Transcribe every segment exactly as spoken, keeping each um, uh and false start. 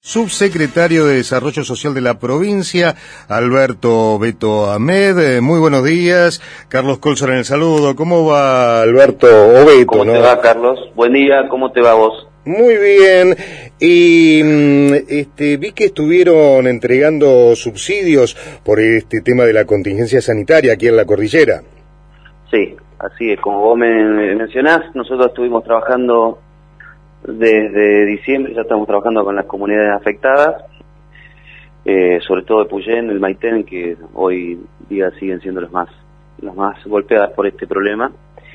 Subsecretario de Desarrollo Social de la provincia, Alberto Beto Ahmed. Eh, muy buenos días. Carlos Colzar en el saludo. ¿Cómo va, Alberto? O Beto, ¿Cómo ¿no? te va, Carlos? Buen día, ¿cómo te va vos? Muy bien. Y este, vi que estuvieron entregando subsidios por este tema de la contingencia sanitaria aquí en la cordillera. Sí, así es. Como vos me mencionás, nosotros estuvimos trabajando desde diciembre, ya estamos trabajando con las comunidades afectadas, eh, sobre todo de Puyén, el Maitén, que hoy día siguen siendo las más, las más golpeadas por este problema.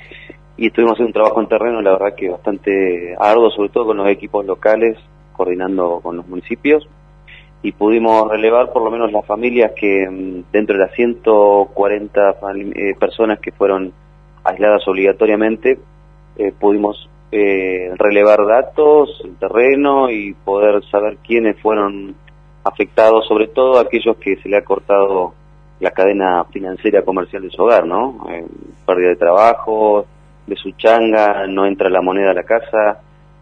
Y estuvimos haciendo un trabajo en terreno, la verdad que bastante arduo, sobre todo con los equipos locales, coordinando con los municipios, y pudimos relevar por lo menos las familias que dentro de las ciento cuarenta eh, personas que fueron aisladas obligatoriamente, eh, pudimos eh, relevar datos, el terreno y poder saber quiénes fueron afectados, sobre todo aquellos que se le ha cortado la cadena financiera comercial de su hogar, ¿no? Eh, pérdida de trabajo, de su changa, no entra la moneda a la casa,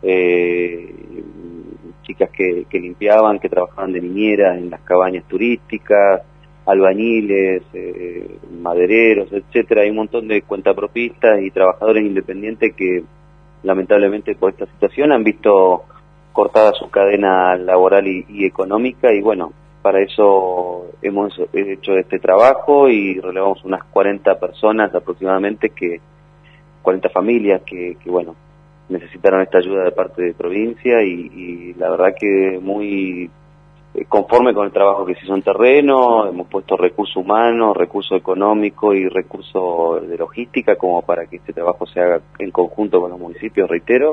eh, chicas que, que limpiaban, que trabajaban de niñeras en las cabañas turísticas, albañiles, eh, madereros, etcétera. Hay un montón de cuentapropistas y trabajadores independientes que lamentablemente por esta situación han visto cortada su cadena laboral y, y económica, y bueno, para eso hemos hecho este trabajo y relevamos unas cuarenta personas aproximadamente, que cuarenta familias que, que bueno, necesitaron esta ayuda de parte de provincia, y, y la verdad que muy conforme con el trabajo que se hizo en terreno. Hemos puesto recursos humanos, recursos económicos y recursos de logística como para que este trabajo se haga en conjunto con los municipios, reitero,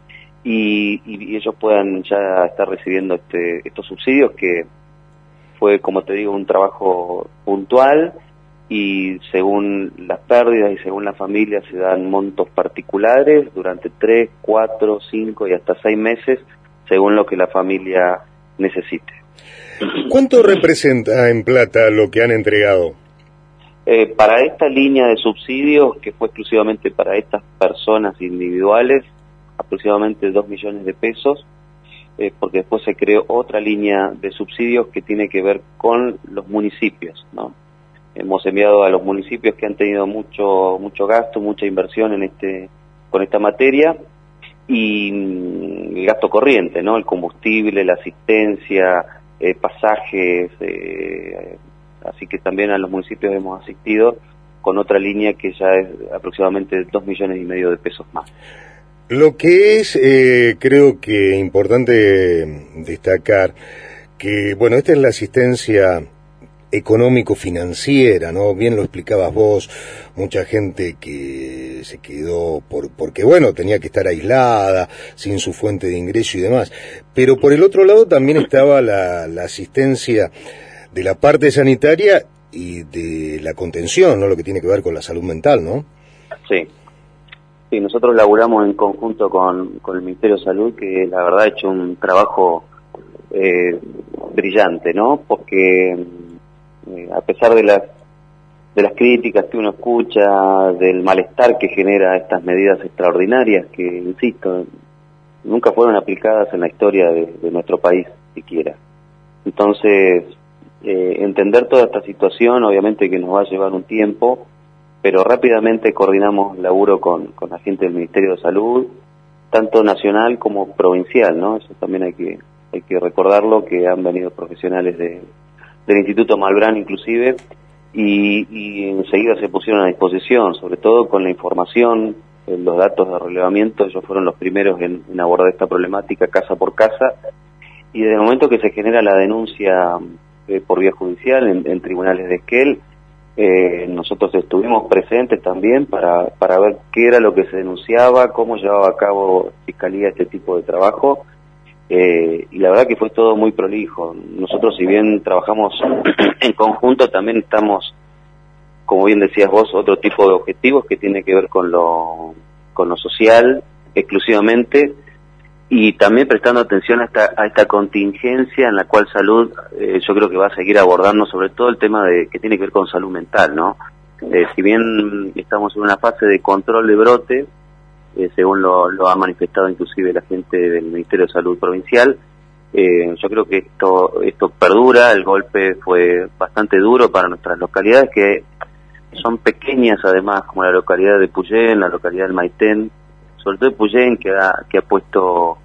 y, y ellos puedan ya estar recibiendo este, estos subsidios, que fue, como te digo, un trabajo puntual, y según las pérdidas y según la familia se dan montos particulares durante tres, cuatro, cinco y hasta seis meses, según lo que la familia necesite. ¿Cuánto representa en plata lo que han entregado? Eh, para esta línea de subsidios, que fue exclusivamente para estas personas individuales, aproximadamente dos millones de pesos, eh, porque después se creó otra línea de subsidios que tiene que ver con los municipios, ¿no? Hemos enviado a los municipios que han tenido mucho mucho gasto, mucha inversión en este con esta materia, y el gasto corriente, ¿no? El combustible, la asistencia, eh, pasajes, eh, así que también a los municipios hemos asistido con otra línea que ya es aproximadamente dos millones y medio de pesos más. Lo que es, eh, creo que importante destacar, que bueno, esta es la asistencia económico-financiera, ¿no? Bien lo explicabas vos, mucha gente que se quedó por porque, bueno, tenía que estar aislada, sin su fuente de ingreso y demás. Pero por el otro lado también estaba la, la asistencia de la parte sanitaria y de la contención, ¿no? Lo que tiene que ver con la salud mental, ¿no? Sí. Sí, nosotros laburamos en conjunto con, con el Ministerio de Salud, que la verdad ha hecho un trabajo eh, brillante, ¿no? Porque Eh, a pesar de las de las críticas que uno escucha, del malestar que genera estas medidas extraordinarias que, insisto, nunca fueron aplicadas en la historia de, de nuestro país siquiera. Entonces, eh, entender toda esta situación obviamente que nos va a llevar un tiempo, pero rápidamente coordinamos laburo con, con la gente del Ministerio de Salud, tanto nacional como provincial, ¿no? Eso también hay que hay que recordarlo, que han venido profesionales de del Instituto Malbrán inclusive, y, y enseguida se pusieron a disposición, sobre todo con la información, eh, los datos de relevamiento. Ellos fueron los primeros en, en abordar esta problemática casa por casa, y desde el momento que se genera la denuncia eh, por vía judicial en, en tribunales de Esquel, eh, nosotros estuvimos presentes también para, para ver qué era lo que se denunciaba, cómo llevaba a cabo Fiscalía este tipo de trabajo. Eh, y la verdad que fue todo muy prolijo. Nosotros, si bien trabajamos en conjunto, también estamos, como bien decías vos, otro tipo de objetivos que tiene que ver con lo con lo social exclusivamente, y también prestando atención a esta, a esta contingencia en la cual salud, eh, yo creo que va a seguir abordando sobre todo el tema de que tiene que ver con salud mental, ¿no? Eh, si bien estamos en una fase de control de brote, eh, según lo, lo ha manifestado inclusive la gente del Ministerio de Salud Provincial, Eh, yo creo que esto esto perdura. El golpe fue bastante duro para nuestras localidades, que son pequeñas además, como la localidad de Puyén, la localidad del Maitén, sobre todo Puyén, que ha, que ha puesto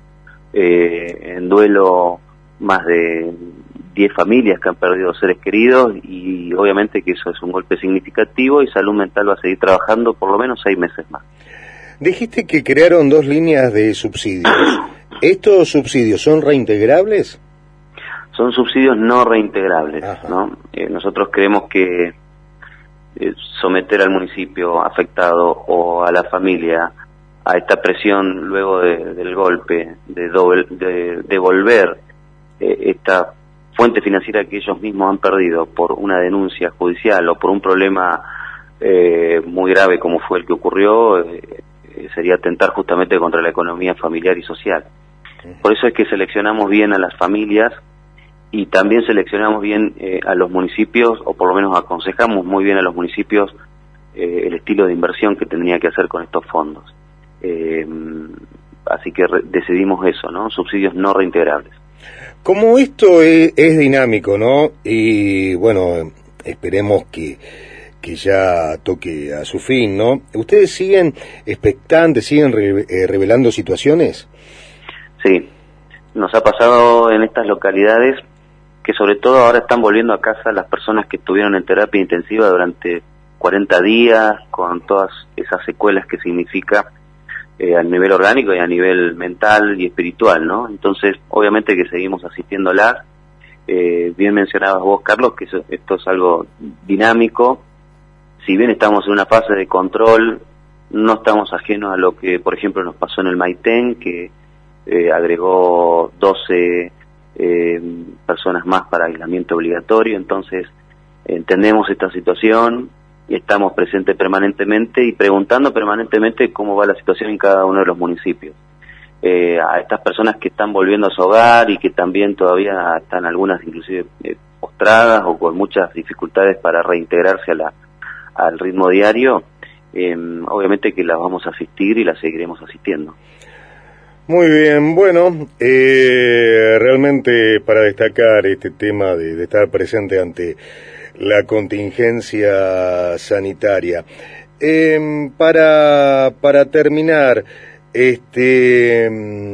eh, en duelo más de diez familias que han perdido seres queridos, y obviamente que eso es un golpe significativo, y Salud Mental va a seguir trabajando por lo menos seis meses más. Dijiste que crearon dos líneas de subsidios. ¿Estos subsidios son reintegrables? Son subsidios no reintegrables, Ajá. ¿no? Eh, nosotros creemos que eh, someter al municipio afectado o a la familia a esta presión luego de, del golpe, de, doble, de devolver eh, esta fuente financiera que ellos mismos han perdido por una denuncia judicial o por un problema eh, muy grave como fue el que ocurrió, eh, eh, sería atentar justamente contra la economía familiar y social. Por eso es que seleccionamos bien a las familias y también seleccionamos bien eh, a los municipios, o por lo menos aconsejamos muy bien a los municipios eh, el estilo de inversión que tendría que hacer con estos fondos. Eh, así que re- decidimos eso, ¿no? Subsidios no reintegrables. Como esto es, es dinámico, ¿no? Y bueno, esperemos que, que ya toque a su fin, ¿no? ¿Ustedes siguen expectantes, siguen re, eh, revelando situaciones? Sí, nos ha pasado en estas localidades que sobre todo ahora están volviendo a casa las personas que estuvieron en terapia intensiva durante cuarenta días, con todas esas secuelas que significa eh, a nivel orgánico y a nivel mental y espiritual, ¿no? Entonces, obviamente que seguimos asistiéndolas. Eh, bien mencionabas vos, Carlos, que eso, esto es algo dinámico. Si bien estamos en una fase de control, no estamos ajenos a lo que, por ejemplo, nos pasó en el Maitén, que eh, agregó doce eh, personas más para aislamiento obligatorio. Entonces, entendemos esta situación y estamos presentes permanentemente y preguntando permanentemente cómo va la situación en cada uno de los municipios. Eh, a estas personas que están volviendo a su hogar y que también todavía están algunas inclusive eh, postradas o con muchas dificultades para reintegrarse a la, al ritmo diario, eh, obviamente que las vamos a asistir y las seguiremos asistiendo. Muy bien, bueno, eh, realmente para destacar este tema de, de estar presente ante la contingencia sanitaria. Eh, para, para terminar, este,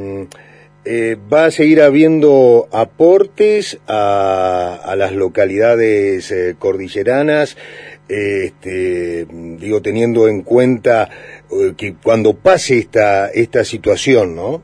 eh, ¿va a seguir habiendo aportes a, a las localidades eh, cordilleranas? Este, digo, teniendo en cuenta eh, que cuando pase esta esta situación, ¿no?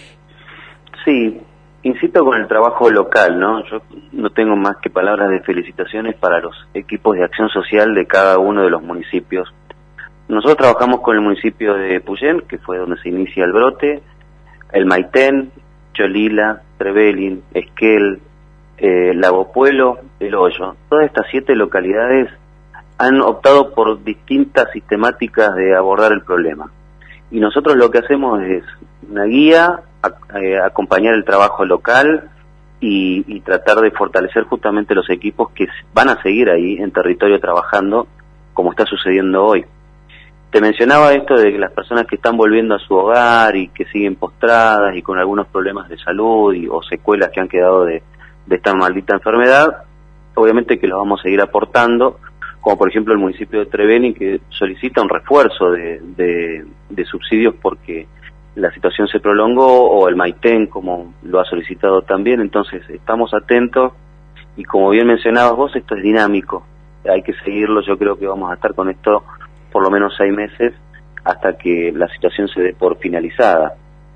Sí, insisto con el trabajo local, ¿no? Yo no tengo más que palabras de felicitaciones para los equipos de acción social de cada uno de los municipios. Nosotros trabajamos con el municipio de Puyén, que fue donde se inicia el brote, el Maitén, Cholila, Trevelin, Esquel, eh, Lago Puelo, El Hoyo. Todas estas siete localidades han optado por distintas sistemáticas de abordar el problema. Y nosotros lo que hacemos es una guía, a, eh, acompañar el trabajo local y, y tratar de fortalecer justamente los equipos que van a seguir ahí en territorio trabajando, como está sucediendo hoy. Te mencionaba esto de que las personas que están volviendo a su hogar y que siguen postradas y con algunos problemas de salud y, o secuelas que han quedado de, de esta maldita enfermedad, obviamente que los vamos a seguir aportando, como por ejemplo el municipio de Trevelin, que solicita un refuerzo de, de, de subsidios porque la situación se prolongó, o el Maitén, como lo ha solicitado también. Entonces estamos atentos y como bien mencionabas vos, esto es dinámico, hay que seguirlo. Yo creo que vamos a estar con esto por lo menos seis meses hasta que la situación se dé por finalizada.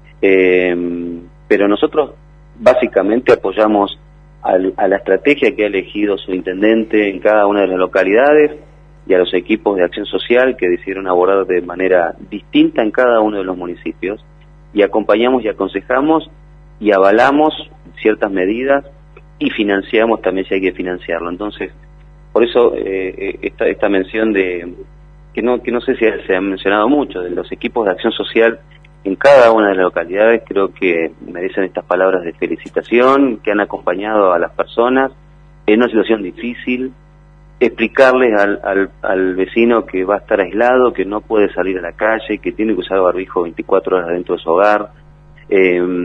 Eh, pero nosotros básicamente apoyamos al, a la estrategia que ha elegido su intendente en cada una de las localidades y a los equipos de acción social que decidieron abordar de manera distinta en cada uno de los municipios, y acompañamos y aconsejamos y avalamos ciertas medidas y financiamos también si hay que financiarlo. Entonces, por eso eh, esta, esta mención de que no que no sé si se ha mencionado mucho, de los equipos de acción social en cada una de las localidades, creo que merecen estas palabras de felicitación, que han acompañado a las personas en una situación difícil, explicarles al, al, al vecino que va a estar aislado, que no puede salir a la calle, que tiene que usar barbijo veinticuatro horas dentro de su hogar, eh,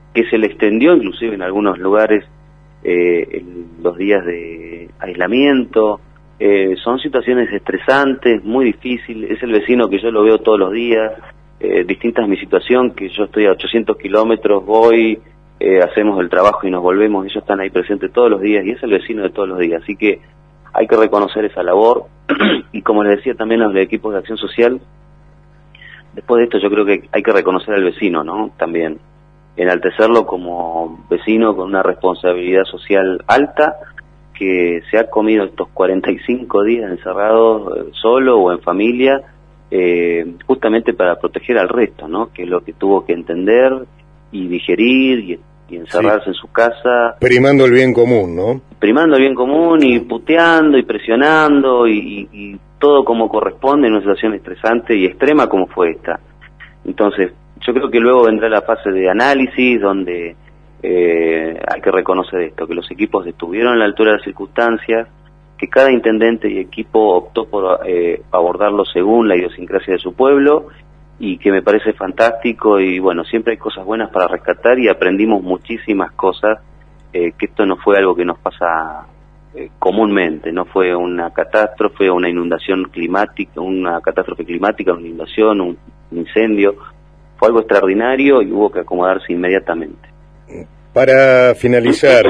que se le extendió inclusive en algunos lugares eh, en los días de aislamiento. Eh, son situaciones estresantes, muy difíciles. Es el vecino que yo lo veo todos los días. Eh, distinta es mi situación, que yo estoy a ochocientos kilómetros, voy, eh, hacemos el trabajo y nos volvemos. Ellos están ahí presentes todos los días y es el vecino de todos los días. Así que hay que reconocer esa labor. Y como les decía también a los equipos de acción social, después de esto yo creo que hay que reconocer al vecino, ¿no? También enaltecerlo como vecino con una responsabilidad social alta, que se ha comido estos cuarenta y cinco días encerrados eh, solo o en familia, eh, justamente para proteger al resto, ¿no? Que es lo que tuvo que entender y digerir y, y encerrarse sí. en su casa. Primando el bien común, ¿no? Primando el bien común y puteando y presionando y, y, y todo como corresponde en una situación estresante y extrema como fue esta. Entonces, yo creo que luego vendrá la fase de análisis donde eh, hay que reconocer esto, que los equipos estuvieron a la altura de las circunstancias, que cada intendente y equipo optó por eh, abordarlo según la idiosincrasia de su pueblo y que me parece fantástico y bueno, siempre hay cosas buenas para rescatar y aprendimos muchísimas cosas, eh, que esto no fue algo que nos pasa eh, comúnmente, no fue una catástrofe, una inundación climática, una catástrofe climática, una inundación, un incendio. Fue algo extraordinario y hubo que acomodarse inmediatamente. Para finalizar,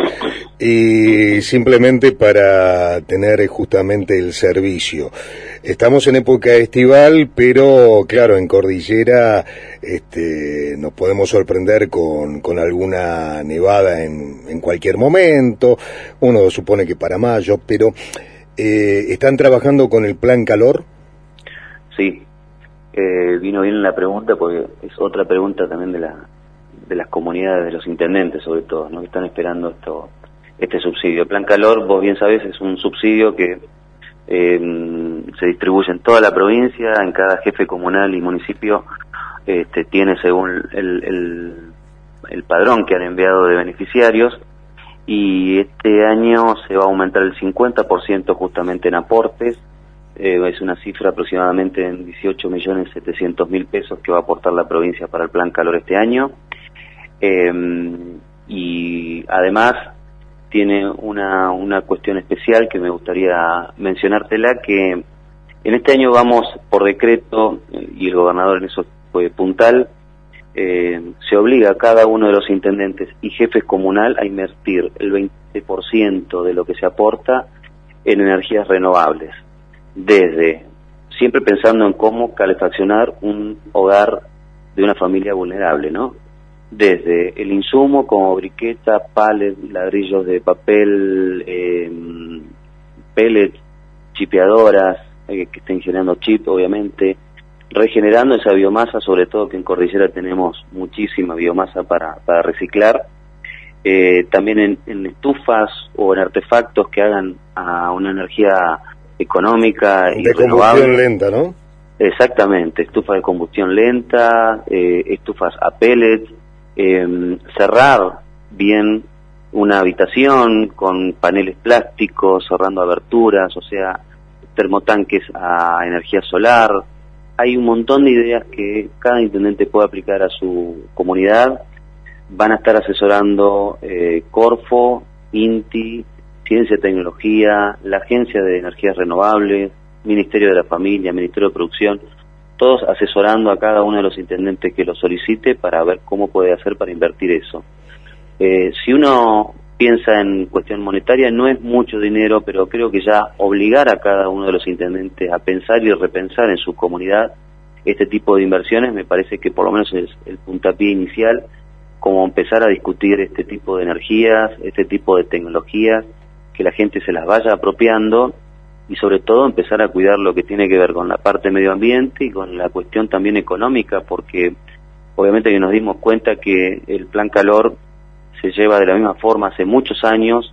y simplemente para tener justamente el servicio, estamos en época estival, pero claro, en Cordillera este, nos podemos sorprender con, con alguna nevada en, en cualquier momento, uno supone que para mayo, pero eh, ¿están trabajando con el plan calor? Sí. Eh, vino bien la pregunta porque es otra pregunta también de la de las comunidades, de los intendentes sobre todo, ¿no? Que están esperando esto este subsidio. El Plan Calor, vos bien sabés, es un subsidio que eh, se distribuye en toda la provincia, en cada jefe comunal y municipio este, tiene según el, el, el padrón que han enviado de beneficiarios, y este año se va a aumentar el cincuenta por ciento justamente en aportes. Eh, es una cifra aproximadamente en dieciocho millones setecientos mil pesos que va a aportar la provincia para el Plan Calor este año. Eh, y además tiene una, una cuestión especial que me gustaría mencionártela, que en este año vamos por decreto, y el gobernador en eso fue puntal, eh, se obliga a cada uno de los intendentes y jefes comunal a invertir el veinte por ciento de lo que se aporta en energías renovables, desde siempre pensando en cómo calefaccionar un hogar de una familia vulnerable, ¿no? Desde el insumo como briqueta, palets, ladrillos de papel, eh, pellets, chipeadoras, eh, que estén generando chip, obviamente, regenerando esa biomasa, sobre todo que en Cordillera tenemos muchísima biomasa para, para reciclar, eh, también en, en estufas o en artefactos que hagan a una energía económica y de renovable. Combustión lenta, ¿no? Exactamente, estufas de combustión lenta, eh, estufas a pellets, eh, cerrar bien una habitación con paneles plásticos, cerrando aberturas, o sea, termotanques a energía solar. Hay un montón de ideas que cada intendente puede aplicar a su comunidad. Van a estar asesorando eh, Corfo, INTI, Ciencia y Tecnología, la Agencia de Energías Renovables, Ministerio de la Familia, Ministerio de Producción, todos asesorando a cada uno de los intendentes que lo solicite para ver cómo puede hacer para invertir eso. Eh, si uno piensa en cuestión monetaria, no es mucho dinero, pero creo que ya obligar a cada uno de los intendentes a pensar y repensar en su comunidad este tipo de inversiones me parece que por lo menos es el puntapié inicial, como empezar a discutir este tipo de energías, este tipo de tecnologías, que la gente se las vaya apropiando y sobre todo empezar a cuidar lo que tiene que ver con la parte medio ambiente y con la cuestión también económica, porque obviamente que nos dimos cuenta que el Plan Calor se lleva de la misma forma hace muchos años,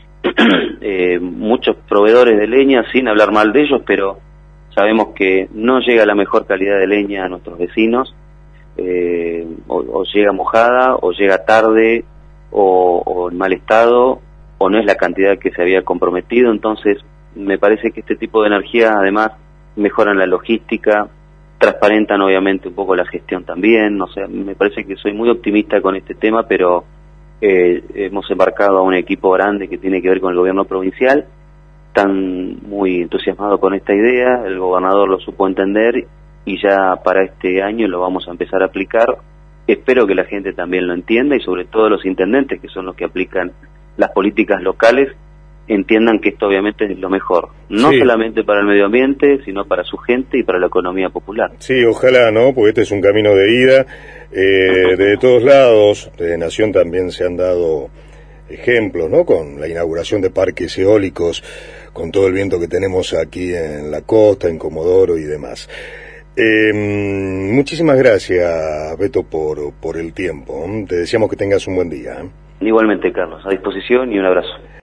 eh, muchos proveedores de leña, sin hablar mal de ellos, pero sabemos que no llega la mejor calidad de leña a nuestros vecinos, eh, o, o llega mojada, o llega tarde, o, o en mal estado, o no es la cantidad que se había comprometido. Entonces me parece que este tipo de energía además mejoran la logística, transparentan obviamente un poco la gestión también. O sea, me parece que soy muy optimista con este tema, pero eh, hemos embarcado a un equipo grande que tiene que ver con el gobierno provincial. Están muy entusiasmados con esta idea, el gobernador lo supo entender y ya para este año lo vamos a empezar a aplicar. Espero que la gente también lo entienda y sobre todo los intendentes, que son los que aplican las políticas locales, entiendan que esto obviamente es lo mejor, no sí. solamente para el medio ambiente, sino para su gente y para la economía popular. Sí, ojalá, ¿no? Porque este es un camino de ida. Eh, de todos lados, de Nación también se han dado ejemplos, ¿no? Con la inauguración de parques eólicos, con todo el viento que tenemos aquí en la costa, en Comodoro y demás. Eh, muchísimas gracias, Beto, por, por el tiempo. Te deseamos que tengas un buen día. Igualmente, Carlos, a disposición y un abrazo.